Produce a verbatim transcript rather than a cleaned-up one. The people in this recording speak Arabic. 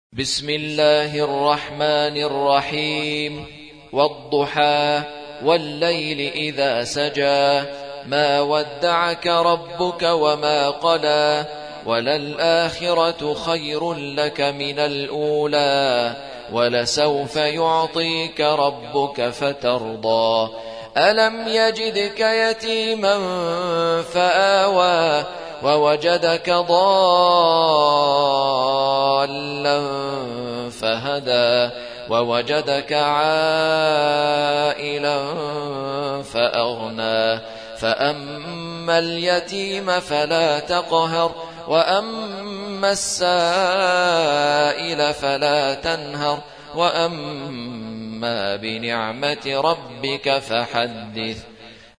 بسم الله الرحمن الرحيم والضحى والليل إذا سجى ما ودعك ربك وما قلى وللآخرة خير لك من الأولى ولسوف يعطيك ربك فترضى ألم يجدك يتيما فآوى ووجدك ضالا فهدى ووجدك عائلا فأغنى فأما اليتيم فلا تقهر وأما السائل فلا تنهر وأما بنعمة ربك فحدث